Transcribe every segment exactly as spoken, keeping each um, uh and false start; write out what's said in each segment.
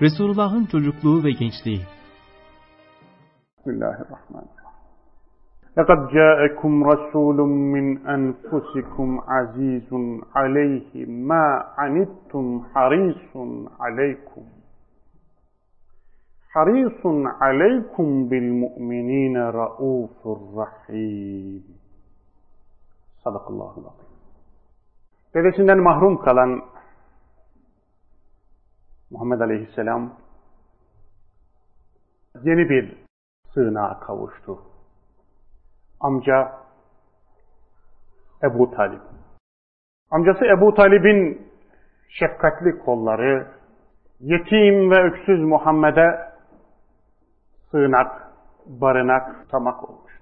Resulullah'ın çocukluğu ve gençliği. Bismillahirrahmanirrahim. لَقَدْ جَاءَكُمْ رَسُولٌ مِّنْ أَنْفُسِكُمْ عَزِيزٌ عَلَيْهِ مَا عَنِتُّمْ حَرِيصٌ عَلَيْكُمْ حَرِيصٌ عَلَيْكُمْ بِالْمُؤْمِنِينَ رَءُوفٌ رَحِيمٌ. Sadakallahu aleyhi. Dedesinden mahrum kalan Muhammed Aleyhisselam yeni bir sığınağa kavuştu. Amca Ebu Talib. Amcası Ebu Talib'in şefkatli kolları yetim ve öksüz Muhammed'e sığınak, barınak tutamak olmuş.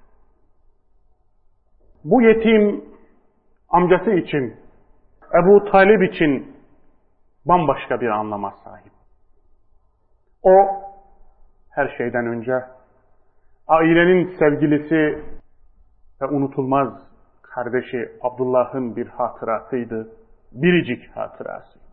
Bu yetim amcası için, Ebu Talib için bambaşka bir anlama sahip. O her şeyden önce ailenin sevgilisi ve unutulmaz kardeşi Abdullah'ın bir hatırasıydı, biricik hatırasıydı.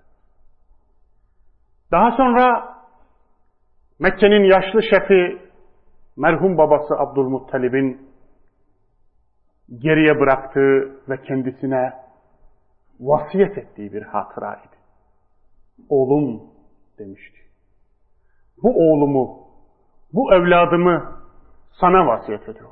Daha sonra Mekke'nin yaşlı şefi merhum babası Abdülmuttalib'in geriye bıraktığı ve kendisine vasiyet ettiği bir hatıraydı. Oğlum demişti. Bu oğlumu, bu evladımı sana vasiyet ediyorum.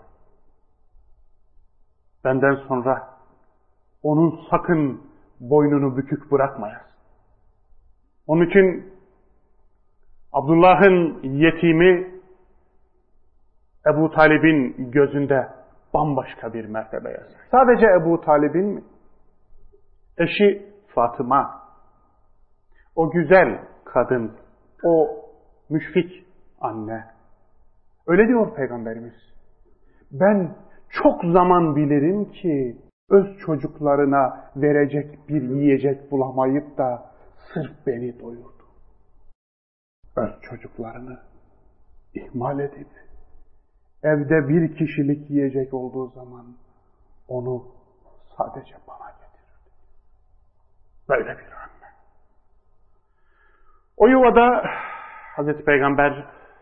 Benden sonra onun sakın boynunu bükük bırakmayasın. Onun için Abdullah'ın yetimi Ebu Talib'in gözünde bambaşka bir mertebeye sahip. Sadece Ebu Talib'in mi? Eşi Fatıma, o güzel kadın, o müşfik anne. Öyle diyor Peygamberimiz. Ben çok zaman bilirim ki öz çocuklarına verecek bir yiyecek bulamayıp da sırf beni doyurdu. Öz çocuklarını ihmal edip evde bir kişilik yiyecek olduğu zaman onu sadece bana getirirdi. Böyle bir anne. O yuvada Hazreti Peygamber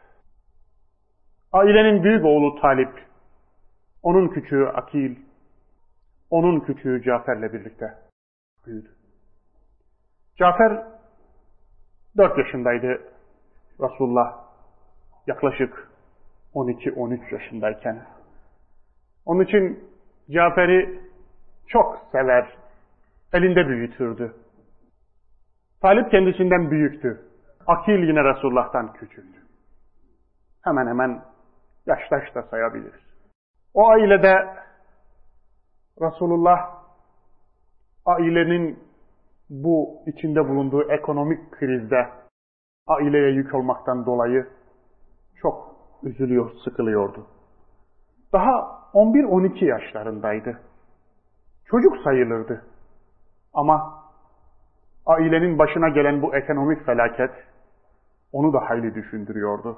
ailenin büyük oğlu Talip, onun küçüğü Akil, onun küçüğü Cafer'le birlikte büyüdü. Cafer dört yaşındaydı. Resulullah yaklaşık on iki on üç yaşındayken. Onun için Cafer'i çok sever, elinde büyütürdü. Talip kendisinden büyüktü. Akil yine Resulullah'tan küçüktü. Hemen hemen yaştaş da sayabiliriz. O ailede Resulullah ailenin bu içinde bulunduğu ekonomik krizde aileye yük olmaktan dolayı çok üzülüyor, sıkılıyordu. Daha on bir on iki yaşlarındaydı. Çocuk sayılırdı. Ama ailenin başına gelen bu ekonomik felaket onu da hayli düşündürüyordu.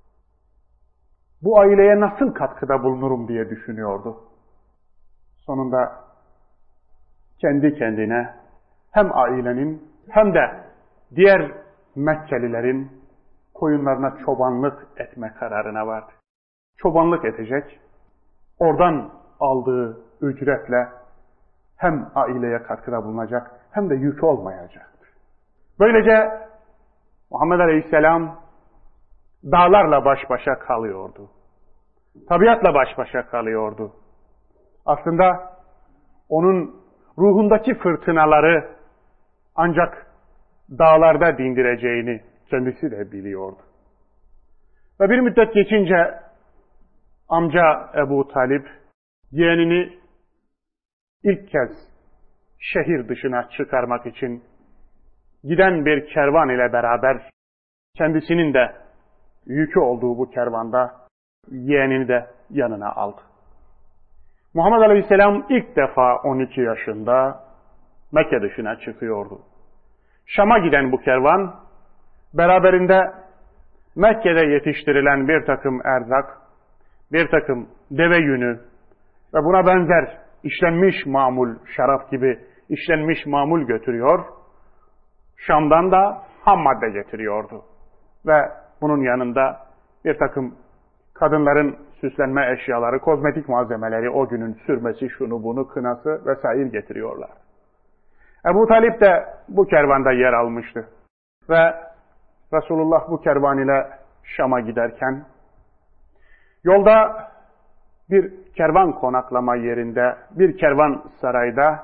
Bu aileye nasıl katkıda bulunurum diye düşünüyordu. Sonunda kendi kendine hem ailenin hem de diğer Mekkelilerin koyunlarına çobanlık etme kararına vardı. Çobanlık edecek, oradan aldığı ücretle hem aileye katkıda bulunacak hem de yük olmayacaktı. Böylece Muhammed Aleyhisselam dağlarla baş başa kalıyordu. Tabiatla baş başa kalıyordu. Aslında onun ruhundaki fırtınaları ancak dağlarda dindireceğini kendisi de biliyordu. Ve bir müddet geçince amca Ebu Talib yeğenini ilk kez şehir dışına çıkarmak için giden bir kervan ile beraber kendisinin de yükü olduğu bu kervanda yeğenini de yanına aldı. Muhammed Aleyhisselam ilk defa on iki yaşında Mekke dışına çıkıyordu. Şam'a giden bu kervan beraberinde Mekke'de yetiştirilen bir takım erzak, bir takım deve yünü ve buna benzer işlenmiş mamul, şarap gibi işlenmiş mamul götürüyor. Şam'dan da ham madde getiriyordu. ve bunun yanında bir takım kadınların süslenme eşyaları, kozmetik malzemeleri, o günün sürmesi, şunu bunu, kınası vesaire getiriyorlar. Ebu Talip de bu kervanda yer almıştı. Ve Resulullah bu kervan ile Şam'a giderken yolda bir kervan konaklama yerinde, bir kervan sarayda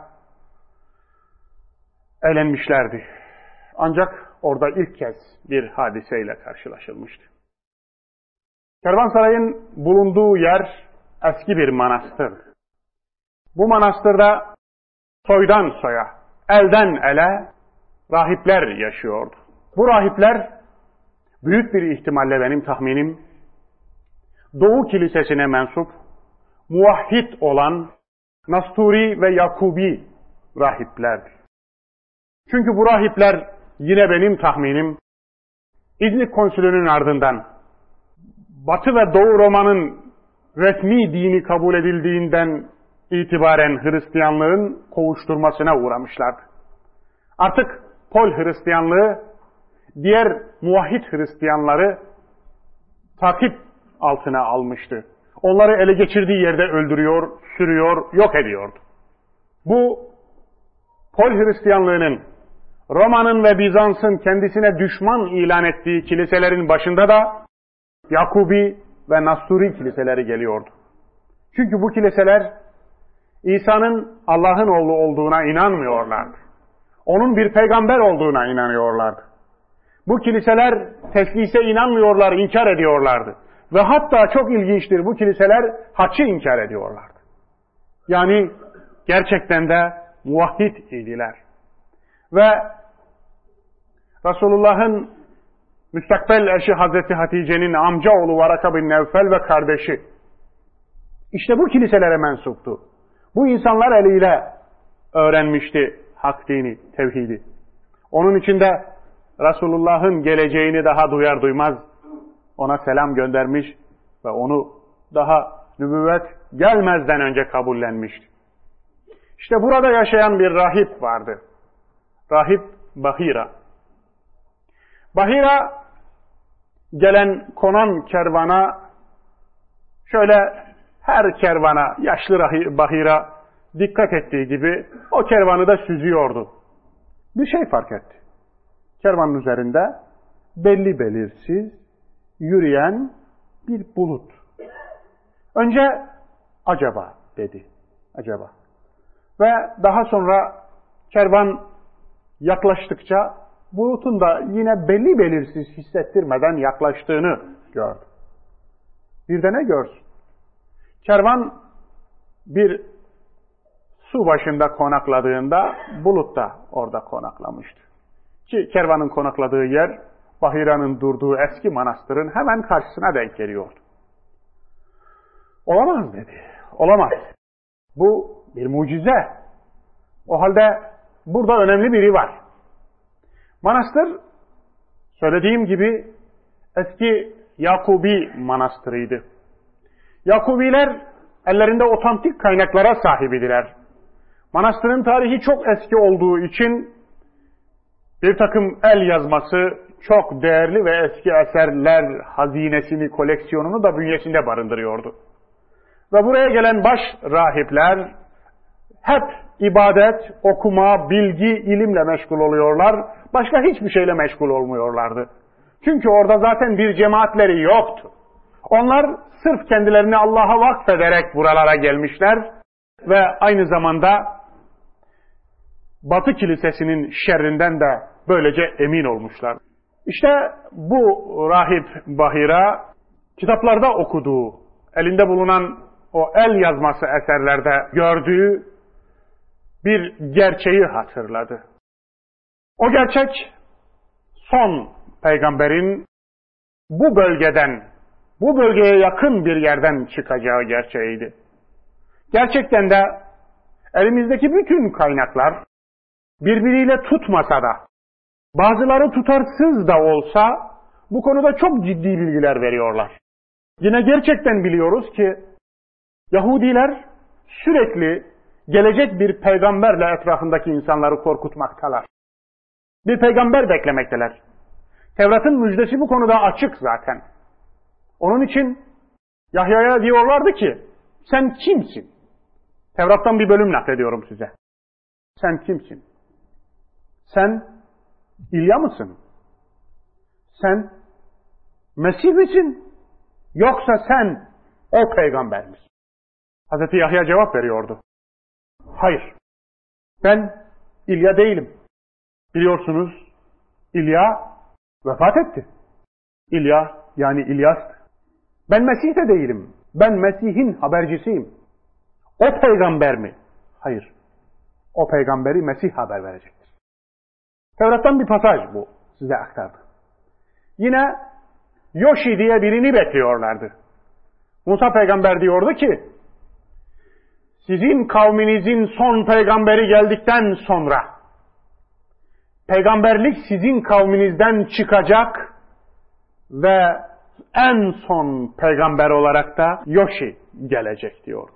eğlenmişlerdi. Ancak orada ilk kez bir hadiseyle karşılaşılmıştı. Kervansarayın bulunduğu yer eski bir manastır. Bu manastırda soydan soya, elden ele rahipler yaşıyordu. Bu rahipler büyük bir ihtimalle benim tahminim Doğu Kilisesi'ne mensup, muvahhid olan Nasturi ve Yakubi rahiplerdi. Çünkü bu rahipler yine benim tahminim İznik Konsülü'nün ardından Batı ve Doğu Roma'nın resmi dini kabul edildiğinden itibaren Hristiyanlığın kovuşturmasına uğramışlardı. Artık Pol Hristiyanlığı diğer muvahhid Hristiyanları takip altına almıştı. Onları ele geçirdiği yerde öldürüyor, sürüyor, yok ediyordu. Bu Pol Hristiyanlığının Roma'nın ve Bizans'ın kendisine düşman ilan ettiği kiliselerin başında da Yakubi ve Nasturi kiliseleri geliyordu. Çünkü bu kiliseler İsa'nın Allah'ın oğlu olduğuna inanmıyorlardı. Onun bir peygamber olduğuna inanıyorlardı. Bu kiliseler teslise inanmıyorlar, inkar ediyorlardı. Ve hatta çok ilginçtir, bu kiliseler haccı inkar ediyorlardı. Yani gerçekten de muvahhid idiler. Ve Resulullah'ın müstakbel eşi Hazreti Hatice'nin amcaoğlu Varaka bin Nevfel ve kardeşi işte bu kiliselere mensuptu. Bu insanlar eliyle öğrenmişti hak dini, tevhidi. Onun için de Resulullah'ın geleceğini daha duyar duymaz ona selam göndermiş ve onu daha nübüvvet gelmezden önce kabullenmişti. İşte burada yaşayan bir rahip vardı. Rahip Bahira. Bahira gelen konan kervana şöyle her kervana yaşlı Bahira dikkat ettiği gibi o kervanı da süzüyordu. Bir şey fark etti. Kervanın üzerinde belli belirsiz yürüyen bir bulut. Önce acaba dedi. Acaba. Ve daha sonra kervan yaklaştıkça bulutun da yine belli belirsiz hissettirmeden yaklaştığını gördü. Bir de ne görsün? Kervan bir su başında konakladığında bulut da orada konaklamıştı. Ki kervanın konakladığı yer Bahira'nın durduğu eski manastırın hemen karşısına denk geliyordu. Olamaz dedi. Olamaz. Bu bir mucize. O halde burada önemli biri var. Manastır, söylediğim gibi eski Yakubi manastırıydı. Yakubiler ellerinde otantik kaynaklara sahibidiler. Manastırın tarihi çok eski olduğu için bir takım el yazması, çok değerli ve eski eserler hazinesini, koleksiyonunu da bünyesinde barındırıyordu. Ve buraya gelen baş rahipler hep ibadet, okuma, bilgi, ilimle meşgul oluyorlar. Başka hiçbir şeyle meşgul olmuyorlardı. Çünkü orada zaten bir cemaatleri yoktu. Onlar sırf kendilerini Allah'a vakfederek buralara gelmişler ve aynı zamanda Batı Kilisesi'nin şerrinden de böylece emin olmuşlar. İşte bu rahip Bahira kitaplarda okuduğu, elinde bulunan o el yazması eserlerde gördüğü bir gerçeği hatırladı. O gerçek son peygamberin bu bölgeden, bu bölgeye yakın bir yerden çıkacağı gerçeğiydi. Gerçekten de elimizdeki bütün kaynaklar birbiriyle tutmasa da, bazıları tutarsız da olsa bu konuda çok ciddi bilgiler veriyorlar. Yine gerçekten biliyoruz ki Yahudiler sürekli gelecek bir peygamberle etrafındaki insanları korkutmaktalar. Bir peygamber beklemekteler. Tevrat'ın müjdesi bu konuda açık zaten. Onun için Yahya'ya diyorlardı ki, sen kimsin? Tevrat'tan bir bölüm naklediyorum size. Sen kimsin? Sen İlya mısın? Sen Mesih misin? Yoksa sen o peygamber misin? Hazreti Yahya cevap veriyordu. Hayır, ben İlya değilim. Biliyorsunuz İlya vefat etti. İlya yani İlyas'tı. Ben Mesih de değilim. Ben Mesih'in habercisiyim. O peygamber mi? Hayır. O peygamberi Mesih haber verecektir. Tevrat'tan bir pasaj bu. Size aktardı. Yine Yoshi diye birini bekliyorlardı. Musa peygamber diyordu ki, sizin kavminizin son peygamberi geldikten sonra peygamberlik sizin kavminizden çıkacak ve en son peygamber olarak da Yoshi gelecek diyordu.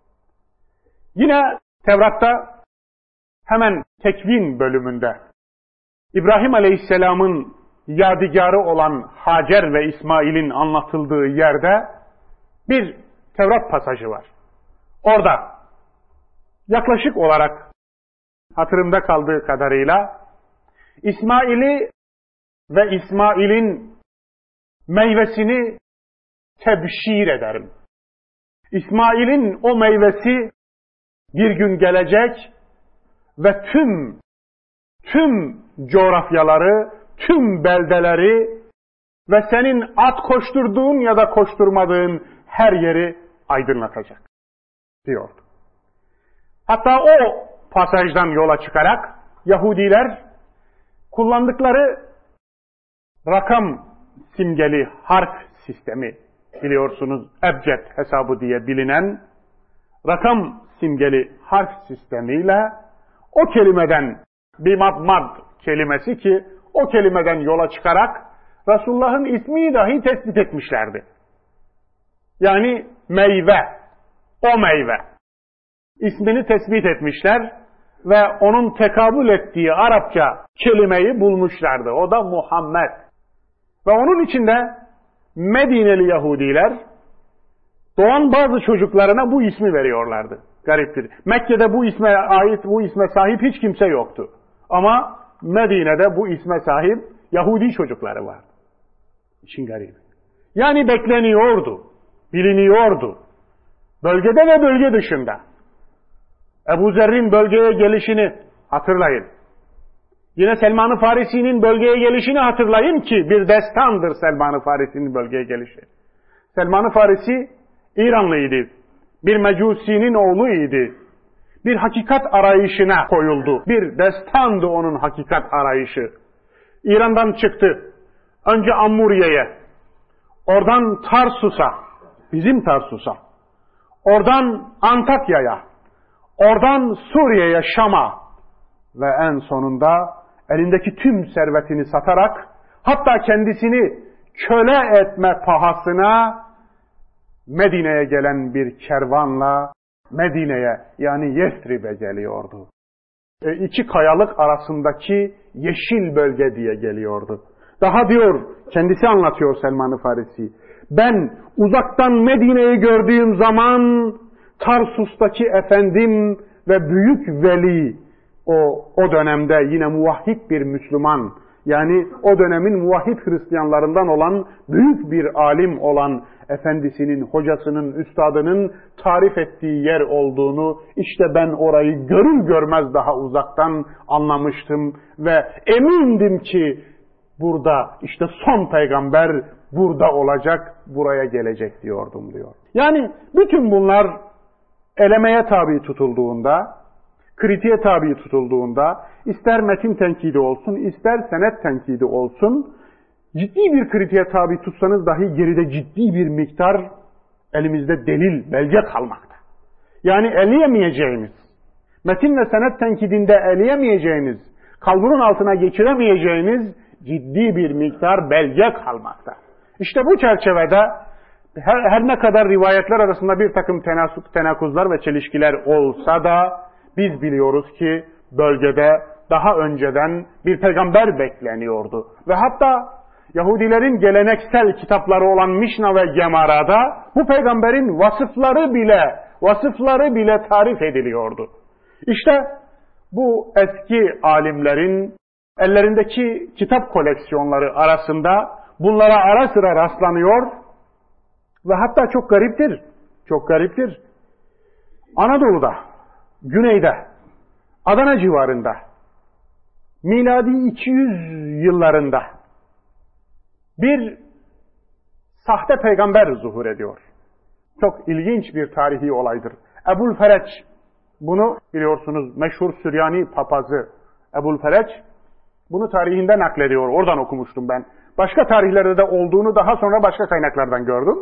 Yine Tevrat'ta hemen Tekvin bölümünde İbrahim Aleyhisselam'ın yadigarı olan Hacer ve İsmail'in anlatıldığı yerde bir Tevrat pasajı var. Orada yaklaşık olarak hatırımda kaldığı kadarıyla İsmail'i ve İsmail'in meyvesini tebşir ederim. İsmail'in o meyvesi bir gün gelecek ve tüm tüm coğrafyaları, tüm beldeleri ve senin at koşturduğun ya da koşturmadığın her yeri aydınlatacak diyordu. Hatta o pasajdan yola çıkarak Yahudiler kullandıkları rakam simgeli harf sistemi, biliyorsunuz ebced hesabı diye bilinen rakam simgeli harf sistemiyle o kelimeden bimad mad kelimesi ki o kelimeden yola çıkarak Resulullah'ın ismini dahi tespit etmişlerdi. Yani meyve, o meyve ismini tespit etmişler ve onun tekabül ettiği Arapça kelimeyi bulmuşlardı. O da Muhammed. Ve onun içinde Medineli Yahudiler doğan bazı çocuklarına bu ismi veriyorlardı. Gariptir. Mekke'de bu isme ait, bu isme sahip hiç kimse yoktu. Ama Medine'de bu isme sahip Yahudi çocukları vardı. İşin garibi. Yani bekleniyordu, biliniyordu. Bölgede ve bölge dışında. Ebu Zer'in bölgeye gelişini hatırlayın. Yine Selman-ı Farisi'nin bölgeye gelişini hatırlayın ki bir destandır Selman-ı Farisi'nin bölgeye gelişi. Selman-ı Farisi İranlıydı. Bir mecusinin oğluydu. Bir hakikat arayışına koyuldu. Bir destandı onun hakikat arayışı. İran'dan çıktı. Önce Ammuriye'ye. Oradan Tarsus'a. Bizim Tarsus'a. Oradan Antakya'ya. Oradan Suriye'ye, Şam'a. Ve en sonunda elindeki tüm servetini satarak hatta kendisini köle etme pahasına Medine'ye gelen bir kervanla Medine'ye yani Yesrib'e geliyordu. E, iki kayalık arasındaki yeşil bölge diye geliyordu. Daha diyor, kendisi anlatıyor Selman-ı Farisi. Ben uzaktan Medine'yi gördüğüm zaman Tarsus'taki efendim ve büyük veli, o, o dönemde yine muvahhid bir Müslüman, yani o dönemin muvahhid Hristiyanlarından olan büyük bir alim olan efendisinin, hocasının, üstadının tarif ettiği yer olduğunu işte ben orayı görür görmez daha uzaktan anlamıştım ve emindim ki burada işte son peygamber burada olacak, buraya gelecek diyordum diyor. Yani bütün bunlar elemeye tabi tutulduğunda, kritiğe tabi tutulduğunda, ister metin tenkidi olsun, ister senet tenkidi olsun, ciddi bir kritiğe tabi tutsanız dahi geride ciddi bir miktar elimizde delil, belge kalmakta. Yani eleyemeyeceğimiz, metin ve senet tenkidinde eleyemeyeceğiniz, kalburun altına geçiremeyeceğiniz ciddi bir miktar belge kalmakta. İşte bu çerçevede her, her ne kadar rivayetler arasında bir takım tenakuzlar ve çelişkiler olsa da biz biliyoruz ki bölgede daha önceden bir peygamber bekleniyordu. Ve hatta Yahudilerin geleneksel kitapları olan Mişna ve Gemara'da bu peygamberin vasıfları bile, vasıfları bile tarif ediliyordu. İşte bu eski alimlerin ellerindeki kitap koleksiyonları arasında bunlara ara sıra rastlanıyor ve hatta çok gariptir, çok gariptir. Anadolu'da, güneyde, Adana civarında, miladi iki yüz yıllarında bir sahte peygamber zuhur ediyor. Çok ilginç bir tarihi olaydır. Ebu'l-Fereç, bunu biliyorsunuz meşhur Süryani papazı Ebu'l-Fereç, bunu tarihinden naklediyor. Oradan okumuştum ben. Başka tarihlerde de olduğunu daha sonra başka kaynaklardan gördüm.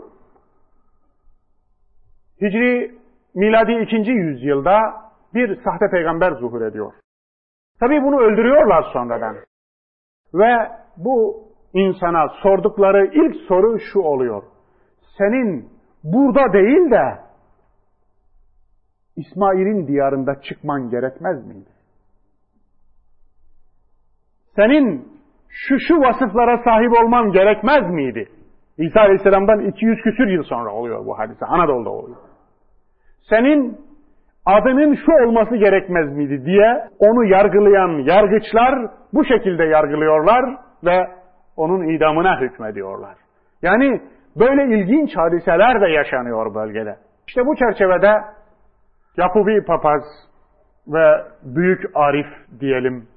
Hicri miladi ikinci yüzyılda bir sahte peygamber zuhur ediyor. Tabii bunu öldürüyorlar sonradan. Ve bu insana sordukları ilk soru şu oluyor. Senin burada değil de İsmail'in diyarında çıkman gerekmez miydi? Senin şu şu vasıflara sahip olman gerekmez miydi? İsa Aleyhisselam'dan iki yüz küsür yıl sonra oluyor bu hadise. Anadolu'da oluyor. Senin adının şu olması gerekmez miydi diye onu yargılayan yargıçlar bu şekilde yargılıyorlar ve onun idamına hükmediyorlar. Yani böyle ilginç hadiseler de yaşanıyor bölgede. İşte bu çerçevede Yakubi papaz ve büyük arif diyelim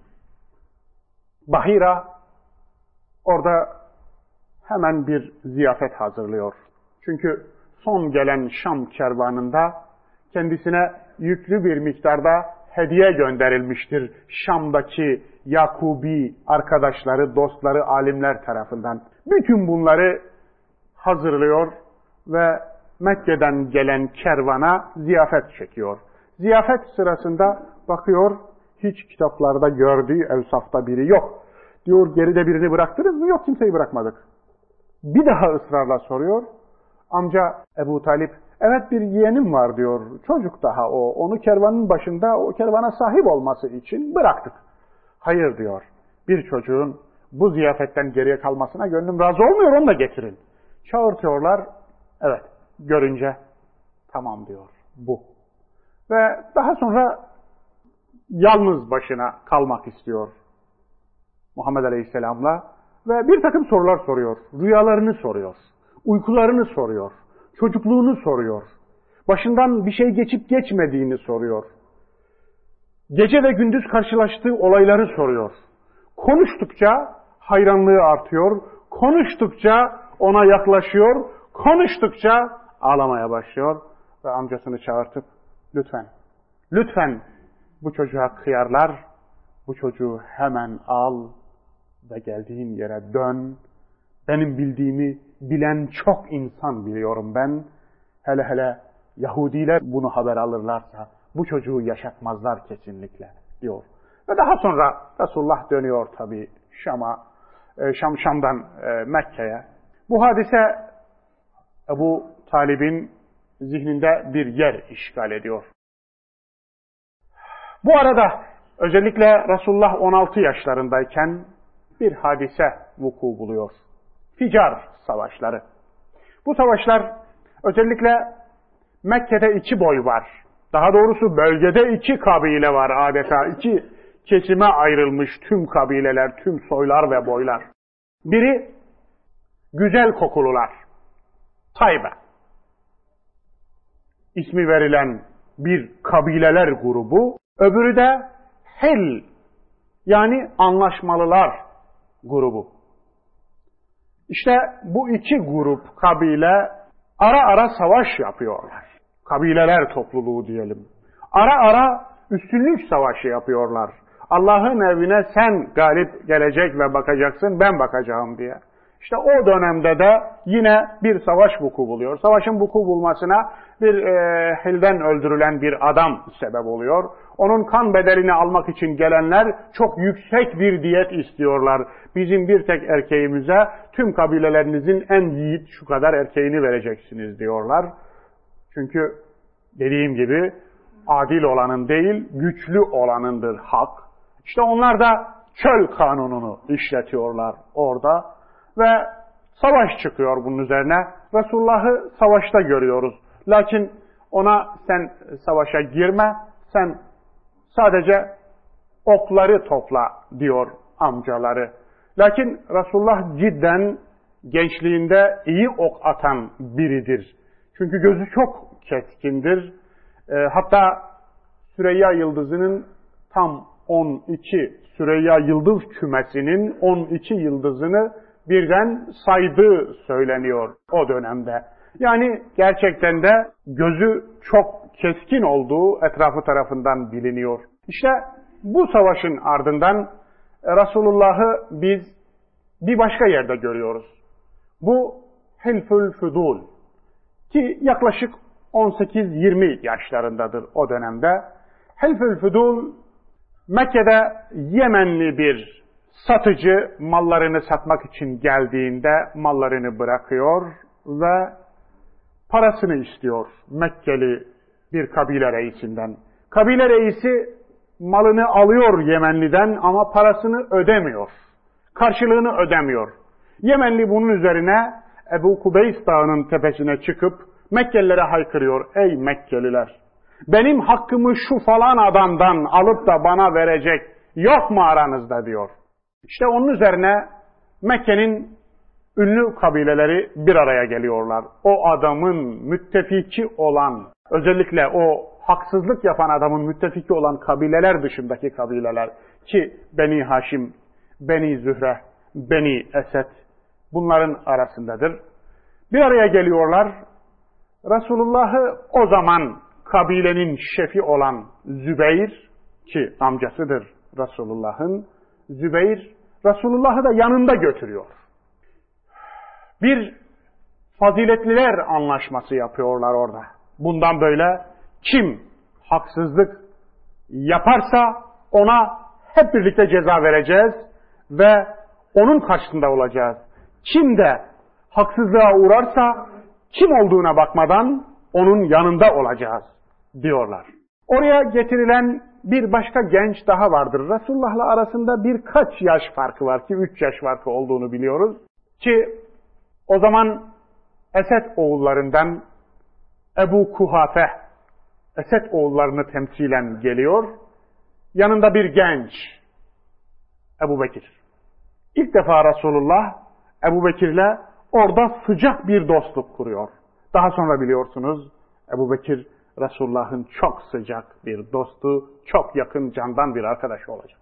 Bahira orada hemen bir ziyafet hazırlıyor. Çünkü son gelen Şam kervanında kendisine yüklü bir miktarda hediye gönderilmiştir Şam'daki Yakubi arkadaşları, dostları, alimler tarafından. Bütün bunları hazırlıyor ve Mekke'den gelen kervana ziyafet çekiyor. Ziyafet sırasında bakıyor, hiç kitaplarda gördüğü evsafta biri yok. Diyor, geride birini bıraktınız mı? Yok, kimseyi bırakmadık. Bir daha ısrarla soruyor. Amca Ebu Talip, evet bir yeğenim var diyor. Çocuk daha o. Onu kervanın başında o kervana sahip olması için bıraktık. Hayır diyor. Bir çocuğun bu ziyafetten geriye kalmasına gönlüm razı olmuyor, onu da getirin. Çağırtıyorlar. Evet, görünce tamam diyor. Bu. Ve daha sonra yalnız başına kalmak istiyor Muhammed Aleyhisselam'la ve bir takım sorular soruyor. Rüyalarını soruyor. Uykularını soruyor. Çocukluğunu soruyor. Başından bir şey geçip geçmediğini soruyor. Gece ve gündüz karşılaştığı olayları soruyor. Konuştukça hayranlığı artıyor. Konuştukça ona yaklaşıyor. Konuştukça ağlamaya başlıyor. Ve amcasını çağırtıp lütfen, lütfen bu çocuğa kıyarlar. Bu çocuğu hemen al ve geldiğin yere dön. Benim bildiğimi bilen çok insan biliyorum ben. Hele hele Yahudiler bunu haber alırlarsa bu çocuğu yaşatmazlar kesinlikle diyor. Ve daha sonra Resulullah dönüyor tabii Şam'a, Şam Şam'dan Mekke'ye. Bu hadise Ebu Talib'in zihninde bir yer işgal ediyor. Bu arada özellikle Resulullah on altı yaşlarındayken bir hadise vuku buluyor. Ficar savaşları. Bu savaşlar özellikle Mekke'de iki boy var. Daha doğrusu bölgede iki kabile var adeta. İki kesime ayrılmış tüm kabileler, tüm soylar ve boylar. Biri güzel kokulular. Taybe. İsmi verilen bir kabileler grubu. Öbürü de Hel, yani anlaşmalılar grubu. İşte bu iki grup kabile ara ara savaş yapıyorlar. Kabileler topluluğu diyelim. Ara ara üstünlük savaşı yapıyorlar. Allah'ın evine sen galip gelecek ve bakacaksın, ben bakacağım diye. İşte o dönemde de yine bir savaş vuku buluyor. Savaşın vuku bulmasına bir e, Hil'den öldürülen bir adam sebep oluyor. Onun kan bedelini almak için gelenler çok yüksek bir diyet istiyorlar. Bizim bir tek erkeğimize tüm kabilelerinizin en yiğit şu kadar erkeğini vereceksiniz diyorlar. Çünkü dediğim gibi adil olanın değil, güçlü olanındır hak. İşte onlar da çöl kanununu işletiyorlar orada ve savaş çıkıyor bunun üzerine. Resulullah'ı savaşta görüyoruz. Lakin ona sen savaşa girme, sen sadece okları topla diyor amcaları. Lakin Resulullah cidden gençliğinde iyi ok atan biridir. Çünkü gözü çok keskindir. E, hatta Süreyya Yıldızı'nın tam on iki, Süreyya Yıldız kümesinin on iki yıldızını birden saydığı söyleniyor o dönemde. Yani gerçekten de gözü çok keskin olduğu etrafı tarafından biliniyor. İşte bu savaşın ardından Resulullah'ı biz bir başka yerde görüyoruz. Bu Hilful Fudul ki yaklaşık on sekiz yirmi yaşlarındadır o dönemde. Hilful Fudul Mekke'de Yemenli bir satıcı mallarını satmak için geldiğinde mallarını bırakıyor ve parasını istiyor Mekkeli bir kabile reisinden. Kabile reisi malını alıyor Yemenliden ama parasını ödemiyor. Karşılığını ödemiyor. Yemenli bunun üzerine Ebu Kubeys Dağı'nın tepesine çıkıp Mekkelilere haykırıyor. Ey Mekkeliler! Benim hakkımı şu falan adamdan alıp da bana verecek yok mu aranızda diyor. İşte onun üzerine Mekke'nin ünlü kabileleri bir araya geliyorlar. O adamın müttefiki olan, özellikle o haksızlık yapan adamın müttefiki olan kabileler dışındaki kabileler ki Beni Haşim, Beni Zühre, Beni Esed bunların arasındadır. Bir araya geliyorlar. Resulullah'ı o zaman kabilenin şefi olan Zübeyir ki amcasıdır Resulullah'ın, Zübeyir Resulullah'ı da yanında götürüyor. Bir faziletliler anlaşması yapıyorlar orada. Bundan böyle kim haksızlık yaparsa ona hep birlikte ceza vereceğiz ve onun karşısında olacağız. Kim de haksızlığa uğrarsa kim olduğuna bakmadan onun yanında olacağız diyorlar. Oraya getirilen bir başka genç daha vardır. Resulullah'la arasında birkaç yaş farkı var ki üç yaş farkı olduğunu biliyoruz. Ki o zaman Esed oğullarından Ebu Kuhafe, Esed oğullarını temsilen geliyor. Yanında bir genç, Ebu Bekir. İlk defa Resulullah Ebu Bekir'le orada sıcak bir dostluk kuruyor. Daha sonra biliyorsunuz Ebu Bekir Resulullah'ın çok sıcak bir dostu, çok yakın candan bir arkadaşı olacak.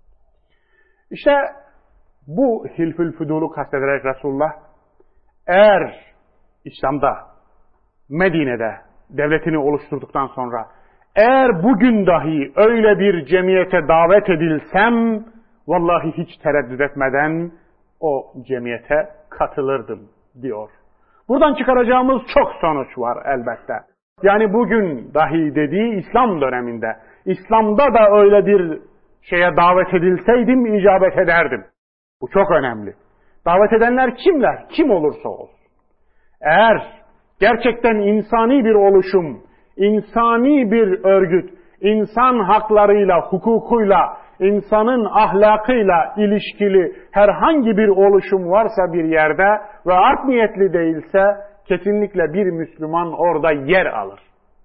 İşte bu Hilful Fudul'u kastederek Resulullah eğer İslam'da, Medine'de devletini oluşturduktan sonra eğer bugün dahi öyle bir cemiyete davet edilsem vallahi hiç tereddüt etmeden o cemiyete katılırdım diyor. Buradan çıkaracağımız çok sonuç var elbette. Yani bugün dahi dediği İslam döneminde, İslam'da da öyle bir şeye davet edilseydim icabet ederdim. Bu çok önemli. Davet edenler kimler? Kim olursa olsun. Eğer gerçekten insani bir oluşum, insani bir örgüt, insan haklarıyla, hukukuyla, insanın ahlakıyla ilişkili herhangi bir oluşum varsa bir yerde ve art niyetli değilse kesinlikle bir Müslüman orada yer alır.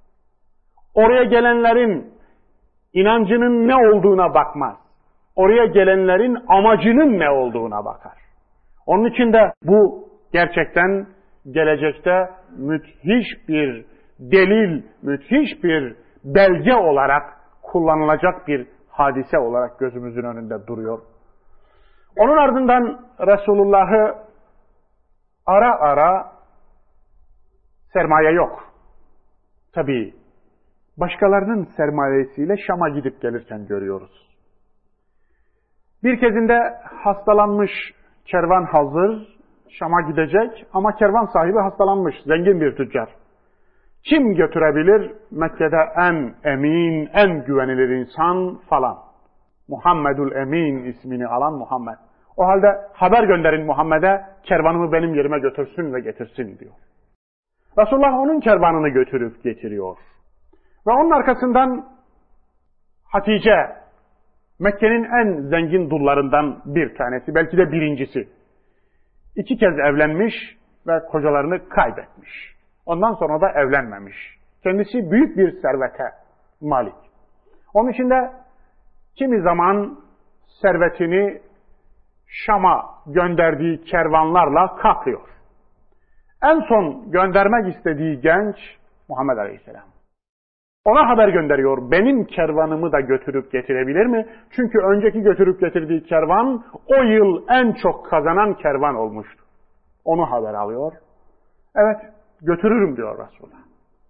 Oraya gelenlerin inancının ne olduğuna bakmaz. Oraya gelenlerin amacının ne olduğuna bakar. Onun için de bu gerçekten gelecekte müthiş bir delil, müthiş bir belge olarak kullanılacak bir hadise olarak gözümüzün önünde duruyor. Onun ardından Resulullah'ı ara ara sermaye yok. Tabii başkalarının sermayesiyle Şam'a gidip gelirken görüyoruz. Bir kezinde hastalanmış kervan hazır, Şam'a gidecek ama kervan sahibi hastalanmış, zengin bir tüccar. Kim götürebilir? Mekke'de en emin, en güvenilir insan falan. Muhammedül Emin ismini alan Muhammed. O halde haber gönderin Muhammed'e, kervanımı benim yerime götürsün ve getirsin diyor. Resulullah onun kervanını götürüp getiriyor. Ve onun arkasından Hatice, Mekke'nin en zengin dullarından bir tanesi, belki de birincisi. iki kez evlenmiş ve kocalarını kaybetmiş. Ondan sonra da evlenmemiş. Kendisi büyük bir servete malik. Onun için de kimi zaman servetini Şam'a gönderdiği kervanlarla katlıyor. En son göndermek istediği genç Muhammed Aleyhisselam. Ona haber gönderiyor. Benim kervanımı da götürüp getirebilir mi? Çünkü önceki götürüp getirdiği kervan o yıl en çok kazanan kervan olmuştu. Onu haber alıyor. Evet, götürürüm diyor Resulullah.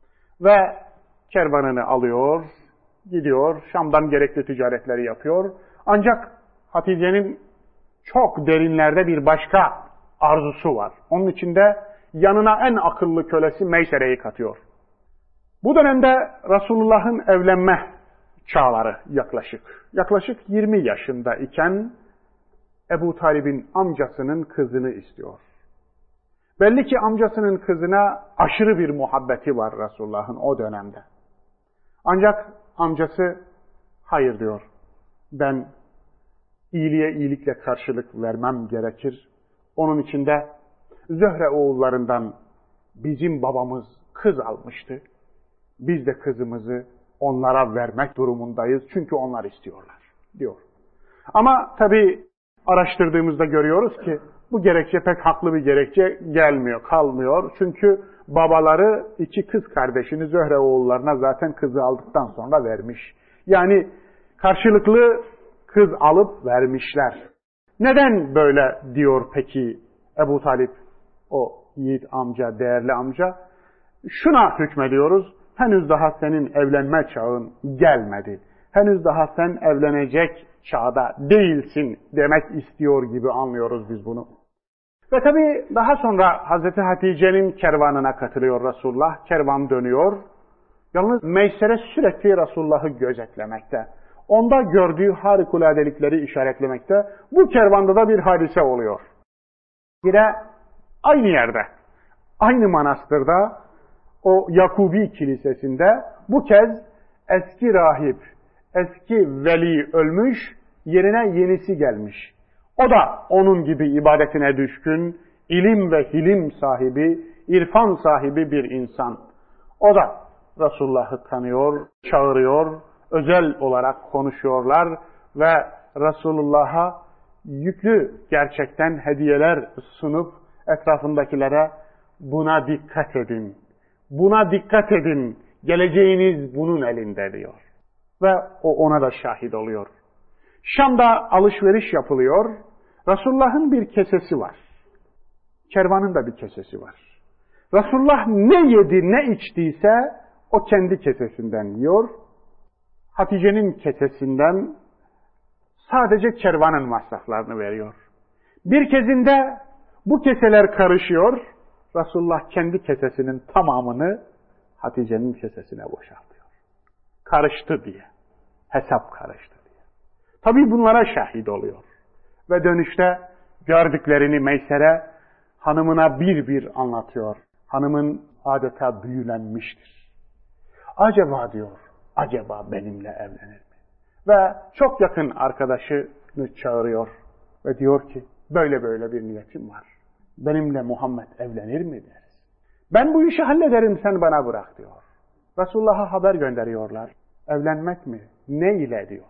Ve kervanını alıyor, gidiyor, Şam'dan gerekli ticaretleri yapıyor. Ancak Hatice'nin çok derinlerde bir başka arzusu var. Onun için de yanına en akıllı kölesi Meysere'yi katıyor. Bu dönemde Resulullah'ın evlenme çağları yaklaşık. Yaklaşık yirmi yaşında iken Ebu Talib'in amcasının kızını istiyor. Belli ki amcasının kızına aşırı bir muhabbeti var Resulullah'ın o dönemde. Ancak amcası hayır diyor. Ben iyiliğe iyilikle karşılık vermem gerekir. Onun için de Zöhre oğullarından bizim babamız kız almıştı. Biz de kızımızı onlara vermek durumundayız. Çünkü onlar istiyorlar diyor. Ama tabii araştırdığımızda görüyoruz ki bu gerekçe pek haklı bir gerekçe gelmiyor, kalmıyor. Çünkü babaları iki kız kardeşini Zöhre oğullarına zaten kızı aldıktan sonra vermiş. Yani karşılıklı kız alıp vermişler. Neden böyle diyor peki Ebu Talip, o yiğit amca, değerli amca? Şuna hükmediyoruz, henüz daha senin evlenme çağın gelmedi. Henüz daha sen evlenecek çağda değilsin demek istiyor gibi anlıyoruz biz bunu. Ve tabii daha sonra Hazreti Hatice'nin kervanına katılıyor Resulullah. Kervan dönüyor. Yalnız Meysere sürekli Resulullah'ı gözetlemekte. Onda gördüğü harikuladelikleri işaretlemekte. Bu kervanda da bir hadise oluyor. Yine aynı yerde, aynı manastırda, o Yakubi Kilisesi'nde bu kez eski rahip, eski veli ölmüş, yerine yenisi gelmiş. O da onun gibi ibadetine düşkün, ilim ve hilim sahibi, irfan sahibi bir insan. O da Resulullah'ı tanıyor, çağırıyor, özel olarak konuşuyorlar ve Resulullah'a yüklü gerçekten hediyeler sunup etrafındakilere buna dikkat edin, buna dikkat edin, geleceğiniz bunun elinde diyor. Ve o ona da şahit oluyor. Şam'da alışveriş yapılıyor. Resulullah'ın bir kesesi var. Kervanın da bir kesesi var. Resulullah ne yedi ne içtiyse o kendi kesesinden yiyor. Hatice'nin kesesinden sadece kervanın masraflarını veriyor. Bir kezinde bu keseler karışıyor. Resulullah kendi kesesinin tamamını Hatice'nin kesesine boşaltıyor. Karıştı diye. Hesap karıştı diye. Tabii bunlara şahit oluyor. Ve dönüşte gördüklerini Meysere hanımına bir bir anlatıyor. Hanımın adeta büyülenmiştir. Acaba diyor, acaba benimle evlenir mi? Ve çok yakın arkadaşını çağırıyor ve diyor ki böyle böyle bir niyetim var. Benimle Muhammed evlenir mi deriz. Ben bu işi hallederim, sen bana bırak diyor. Resulullah'a haber gönderiyorlar. Evlenmek mi? Ne ile diyor.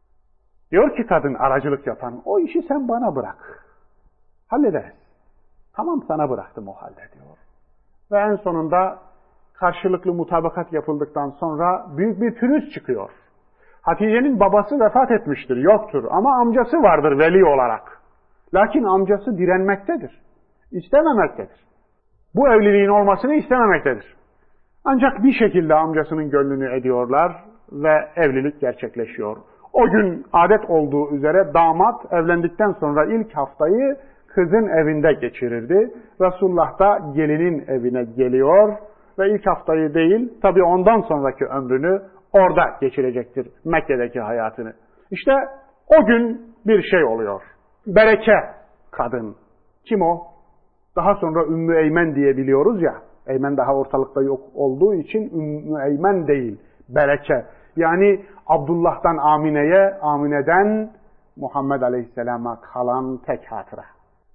Diyor ki kadın, aracılık yapan, o işi sen bana bırak. Hallederiz. Tamam, sana bıraktım o halde diyor. Ve en sonunda karşılıklı mutabakat yapıldıktan sonra büyük bir pürüz çıkıyor. Hatice'nin babası vefat etmiştir, yoktur. Ama amcası vardır veli olarak. Lakin amcası direnmektedir. İstememektedir. Bu evliliğin olmasını istememektedir. Ancak bir şekilde amcasının gönlünü ediyorlar ve evlilik gerçekleşiyor. O gün adet olduğu üzere damat evlendikten sonra ilk haftayı kızın evinde geçirirdi. Resulullah da gelinin evine geliyor ve ilk haftayı değil, tabii ondan sonraki ömrünü orada geçirecektir, Mekke'deki hayatını. İşte o gün bir şey oluyor. Bereke kadın. Kim o? Daha sonra Ümmü Eymen diye biliyoruz ya. Eymen daha ortalıkta yok olduğu için Ümmü Eymen değil. Bereke. Yani Abdullah'tan Amine'ye, Amine'den Muhammed Aleyhisselam'a kalan tek hatıra.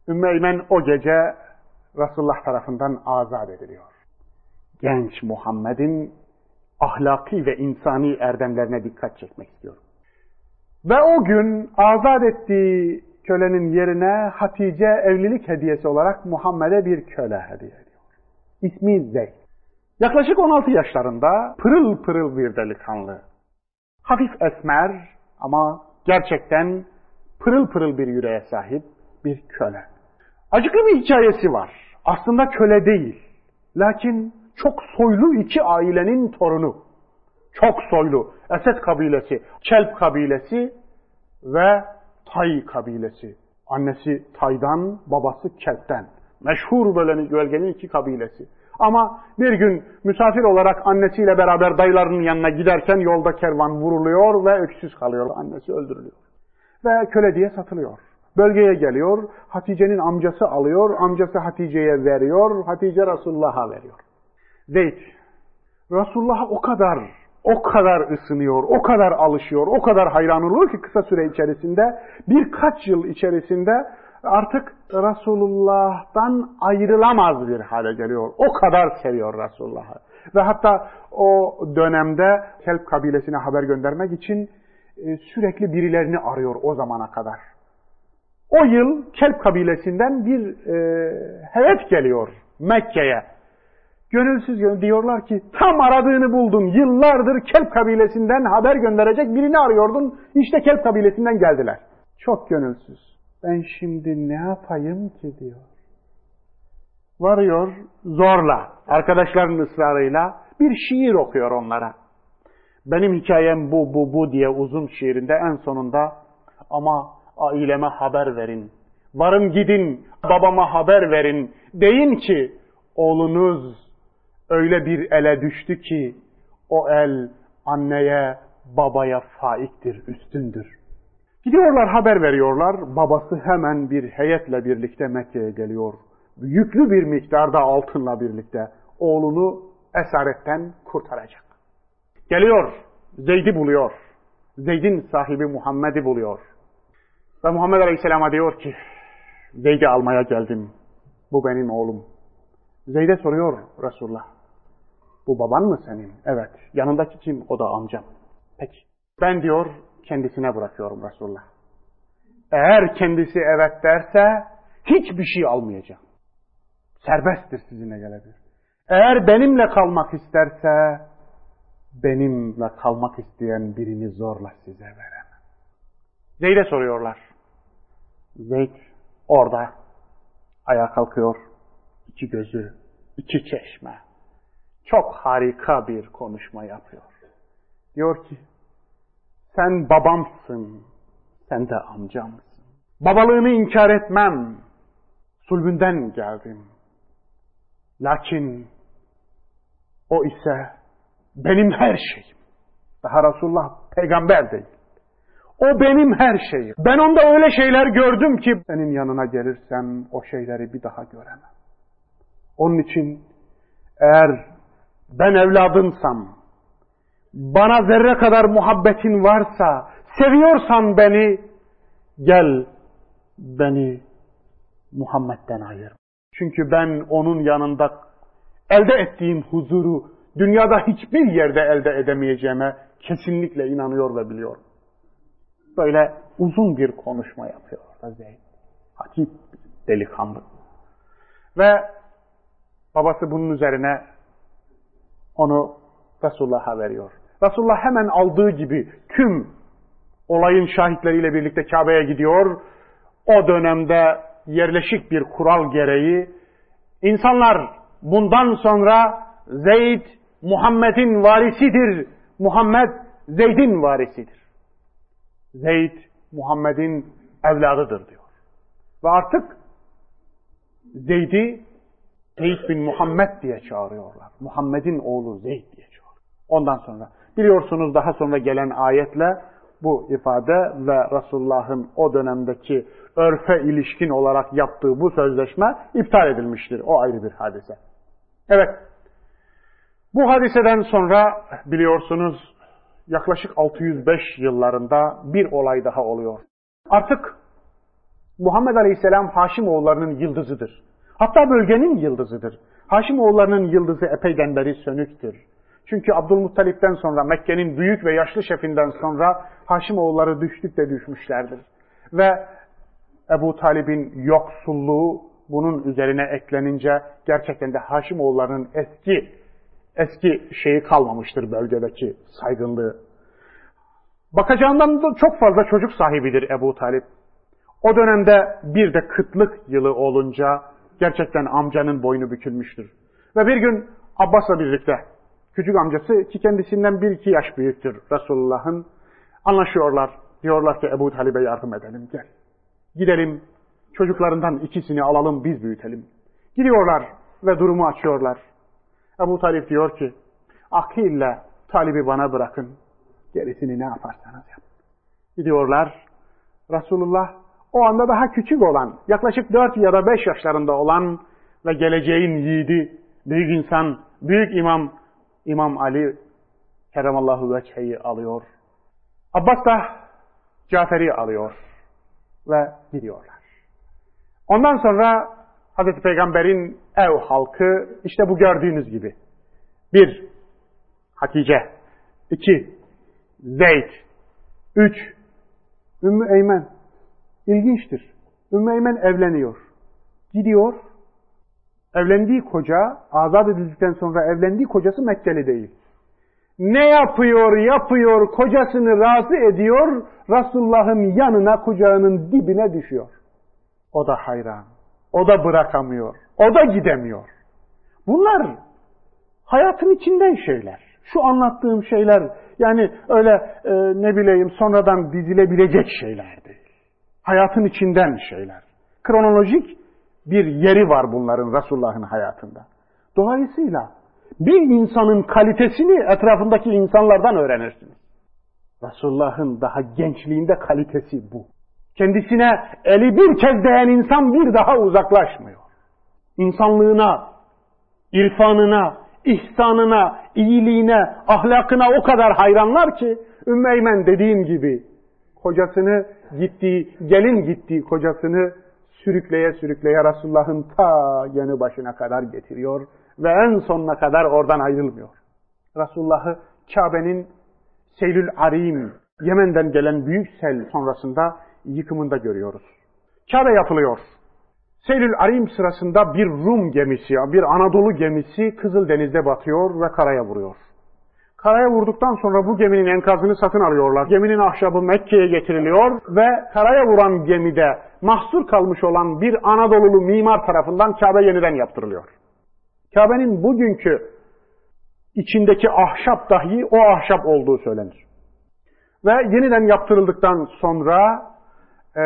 Ümmü Eymen o gece Resulullah tarafından azat ediliyor. Genç Muhammed'in ahlaki ve insani erdemlerine dikkat çekmek istiyorum. Ve o gün azat ettiği kölenin yerine Hatice evlilik hediyesi olarak Muhammed'e bir köle hediye ediyor. İsmi Zeyd. Yaklaşık on altı yaşlarında pırıl pırıl bir delikanlı. Hafif esmer ama gerçekten pırıl pırıl bir yüreğe sahip bir köle. Acıklı bir hikayesi var. Aslında köle değil. Lakin çok soylu iki ailenin torunu. Çok soylu. Esed kabilesi, Kelp kabilesi ve Tay kabilesi. Annesi Tay'dan, babası Kelp'ten. Meşhur böyle bölgenin iki kabilesi. Ama bir gün misafir olarak annesiyle beraber dayılarının yanına giderken yolda kervan vuruluyor ve öksüz kalıyor. Annesi öldürülüyor. Ve köle diye satılıyor. Bölgeye geliyor, Hatice'nin amcası alıyor, amcası Hatice'ye veriyor, Hatice Resulullah'a veriyor. Zeyd, Resulullah'a o kadar, o kadar ısınıyor, o kadar alışıyor, o kadar hayran oluyor ki kısa süre içerisinde, birkaç yıl içerisinde artık Resulullah'tan ayrılamaz bir hale geliyor. O kadar seviyor Resulullah'ı. Ve hatta o dönemde Kelp kabilesine haber göndermek için sürekli birilerini arıyor o zamana kadar. O yıl Kelp kabilesinden bir e, heyet geliyor Mekke'ye. Gönülsüz diyorlar ki tam aradığını buldun. Yıllardır Kelp kabilesinden haber gönderecek birini arıyordun. İşte Kelp kabilesinden geldiler. Çok gönülsüz. Ben şimdi ne yapayım ki diyor. Varıyor zorla, arkadaşlarının ısrarıyla bir şiir okuyor onlara. Benim hikayem bu, bu, bu diye uzun şiirinde en sonunda ama aileme haber verin. Varın gidin babama haber verin. Deyin ki oğlunuz öyle bir ele düştü ki o el anneye babaya faiktir, üstündür. Gidiyorlar haber veriyorlar. Babası hemen bir heyetle birlikte Mekke'ye geliyor. Yüklü bir miktarda altınla birlikte oğlunu esaretten kurtaracak. Geliyor, Zeyd'i buluyor. Zeyd'in sahibi Muhammed'i buluyor. Ve Muhammed Aleyhisselam'a diyor ki, Zeyd'i almaya geldim. Bu benim oğlum. Zeyd'e soruyor Resulullah. Bu baban mı senin? Evet. Yanındaki kim? O da amcam. Peki. Ben diyor kendisine bırakıyorum Resulullah. Eğer kendisi evet derse hiçbir şey almayacağım. Serbesttir sizinle gelebilir. Eğer benimle kalmak isterse benimle kalmak isteyen birini zorla size veremem. Zeyd'e soruyorlar. Zeyd orada ayağa kalkıyor. İki gözü, iki çeşme. Çok harika bir konuşma yapıyor. Diyor ki sen babamsın, sen de amcamsın. Babalığını inkar etmem. Sulbünden geldim. Lakin o ise benim her şeyim. Daha Resulullah peygamber değil. O benim her şeyim. Ben onda öyle şeyler gördüm ki senin yanına gelirsem o şeyleri bir daha göremem. Onun için eğer ben evladımsam, bana zerre kadar muhabbetin varsa, seviyorsan beni, gel beni Muhammed'den ayır. Çünkü ben onun yanında elde ettiğim huzuru dünyada hiçbir yerde elde edemeyeceğime kesinlikle inanıyor ve biliyorum. Böyle uzun bir konuşma yapıyor Zeyd. Hatip delikanlı. Ve babası bunun üzerine onu Resulullah'a veriyor. Resulullah hemen aldığı gibi tüm olayın şahitleriyle birlikte Kabe'ye gidiyor. O dönemde yerleşik bir kural gereği insanlar bundan sonra Zeyd Muhammed'in varisidir. Muhammed Zeyd'in varisidir. Zeyd Muhammed'in evladıdır diyor. Ve artık Zeyd'i Zeyd bin Muhammed diye çağırıyorlar. Muhammed'in oğlu Zeyd diye çağırıyor. Ondan sonra biliyorsunuz daha sonra gelen ayetle bu ifade ve Resulullah'ın o dönemdeki örfe ilişkin olarak yaptığı bu sözleşme iptal edilmiştir. O ayrı bir hadise. Evet. Bu hadiseden sonra biliyorsunuz yaklaşık altı yüz beş yıllarında bir olay daha oluyor. Artık Muhammed Aleyhisselam Haşimoğullarının yıldızıdır. Hatta bölgenin yıldızıdır. Haşimoğullarının yıldızı epeyden beri sönüktür. Çünkü Abdülmuttalip'ten sonra, Mekke'nin büyük ve yaşlı şefinden sonra Haşimoğulları düştükçe düşmüşlerdir. Ve Ebu Talib'in yoksulluğu bunun üzerine eklenince gerçekten de Haşimoğullarının eski eski şeyi kalmamıştır, bölgedeki saygınlığı. Bakacağından da çok fazla çocuk sahibidir Ebu Talip. O dönemde bir de kıtlık yılı olunca gerçekten amcanın boynu bükülmüştür. Ve bir gün Abbas'la birlikte, küçük amcası ki kendisinden bir iki yaş büyüktür Resulullah'ın, anlaşıyorlar. Diyorlar ki Ebu Talib'e yardım edelim, gel. Gidelim, çocuklarından ikisini alalım, biz büyütelim. Gidiyorlar ve durumu açıyorlar. Ebu Talib diyor ki, akille Talib'i bana bırakın, gerisini ne yaparsanız yapın. Gidiyorlar, Resulullah o anda daha küçük olan, yaklaşık dört ya da beş yaşlarında olan ve geleceğin yiğidi, büyük insan, büyük imam, İmam Ali Kerramallahu Veche'yi alıyor. Abbas da Cafer'i alıyor ve gidiyorlar. Ondan sonra Hazreti Peygamber'in ev halkı işte bu gördüğünüz gibi. Bir, Hatice. İki, Zeyd. Üç, Ümmü Eymen. İlginçtir. Ümmü Eymen evleniyor. Gidiyor. Evlendiği koca, azat edildikten sonra evlendiği kocası Mekkeli değil. Ne yapıyor, yapıyor, kocasını razı ediyor, Resulullah'ın yanına, kucağının dibine düşüyor. O da hayran. O da bırakamıyor. O da gidemiyor. Bunlar hayatın içinden şeyler. Şu anlattığım şeyler, yani öyle e, ne bileyim sonradan dizilebilecek şeyler değil. Hayatın içinden şeyler. Kronolojik bir yeri var bunların Resulullah'ın hayatında. Dolayısıyla bir insanın kalitesini etrafındaki insanlardan öğrenirsiniz. Resulullah'ın daha gençliğinde kalitesi bu. Kendisine eli bir kez değen insan bir daha uzaklaşmıyor. İnsanlığına, irfanına, ihsanına, iyiliğine, ahlakına o kadar hayranlar ki Ümmü Eymen dediğim gibi kocasını gittiği, gelin gittiği kocasını sürükleye sürükleye Resulullah'ın ta yanı başına kadar getiriyor ve en sonuna kadar oradan ayrılmıyor. Resulullah'ı Kabe'nin Seylül Arim, Yemen'den gelen büyük sel sonrasında yıkımında görüyoruz. Kabe yapılıyor. Seylül Arim sırasında bir Rum gemisi, bir Anadolu gemisi Kızıldeniz'de batıyor ve karaya vuruyor. Karaya vurduktan sonra bu geminin enkazını satın alıyorlar. Geminin ahşabı Mekke'ye getiriliyor ve karaya vuran gemide mahsur kalmış olan bir Anadolulu mimar tarafından Kabe yeniden yaptırılıyor. Kabe'nin bugünkü içindeki ahşap dahi o ahşap olduğu söylenir. Ve yeniden yaptırıldıktan sonra e,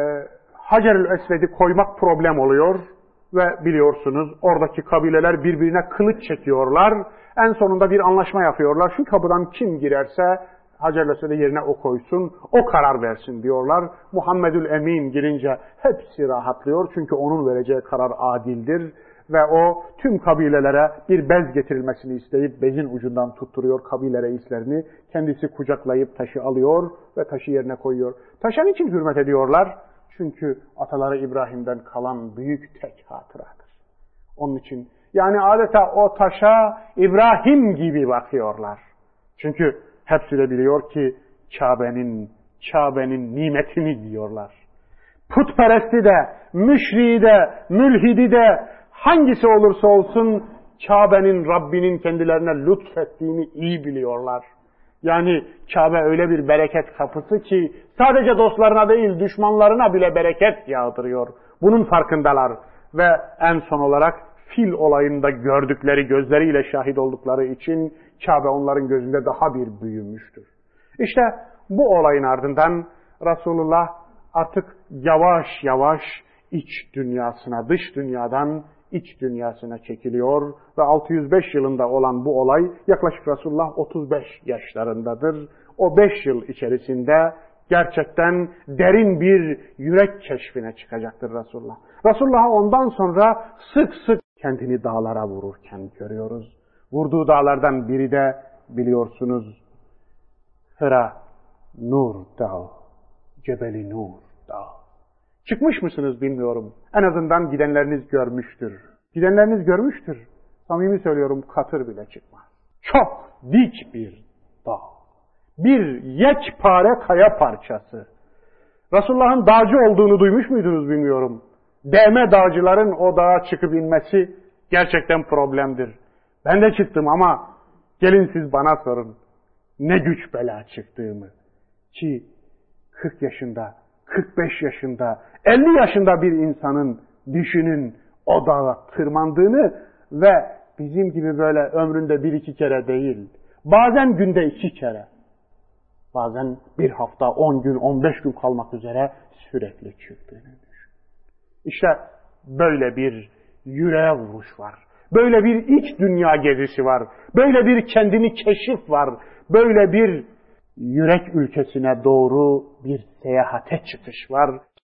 Hacer-ül Esved'i koymak problem oluyor ve biliyorsunuz oradaki kabileler birbirine kılıç çekiyorlar. En sonunda bir anlaşma yapıyorlar. Şu kapıdan kim girerse Hacer-ül Esved'i yerine o koysun, o karar versin diyorlar. Muhammedül Emin girince hepsi rahatlıyor çünkü onun vereceği karar adildir. Ve o tüm kabilelere bir bez getirilmesini isteyip bezin ucundan tutturuyor kabile reislerini. Kendisi kucaklayıp taşı alıyor ve taşı yerine koyuyor. Taşa niçin hürmet ediyorlar? Çünkü ataları İbrahim'den kalan büyük tek hatıradır. Onun için yani adeta o taşa İbrahim gibi bakıyorlar. Çünkü hepsi de biliyor ki Kabe'nin Kabe'nin nimetini diyorlar. Putperesti de, müşriği de, mülhidi de hangisi olursa olsun Kabe'nin Rabbinin kendilerine lütfettiğini iyi biliyorlar. Yani Kabe öyle bir bereket kapısı ki sadece dostlarına değil düşmanlarına bile bereket yağdırıyor. Bunun farkındalar ve en son olarak fil olayında gördükleri, gözleriyle şahit oldukları için Kabe onların gözünde daha bir büyümüştür. İşte bu olayın ardından Resulullah artık yavaş yavaş iç dünyasına, dış dünyadan iç dünyasına çekiliyor ve altı yüz beş yılında olan bu olay yaklaşık Resulullah otuz beş yaşlarındadır. O beş yıl içerisinde gerçekten derin bir yürek keşfine çıkacaktır Resulullah. Resulullah'ı ondan sonra sık sık kendini dağlara vururken görüyoruz. Vurduğu dağlardan biri de biliyorsunuz Hira Nur Dağı, Cebeli Nur Dağı. Çıkmış mısınız bilmiyorum. En azından gidenleriniz görmüştür. Gidenleriniz görmüştür. Samimi söylüyorum, katır bile çıkmaz. Çok dik bir dağ. Bir yekpare kaya parçası. Resulullah'ın dağcı olduğunu duymuş muydunuz bilmiyorum. Değme dağcıların o dağa çıkıp inmesi gerçekten problemdir. Ben de çıktım ama gelin siz bana sorun. Ne güç bela çıktığımı. Ki kırk yaşında, kırk beş yaşında, elli yaşında bir insanın düşünün o dağa tırmandığını ve bizim gibi böyle ömründe bir iki kere değil, bazen günde iki kere, bazen bir hafta, on gün, on beş gün kalmak üzere sürekli çıktığını düşün. İşte böyle bir yüreğe vuruş var. Böyle bir iç dünya gezisi var. Böyle bir kendini keşif var. Böyle bir yürek ülkesine doğru bir seyahate çıkış var.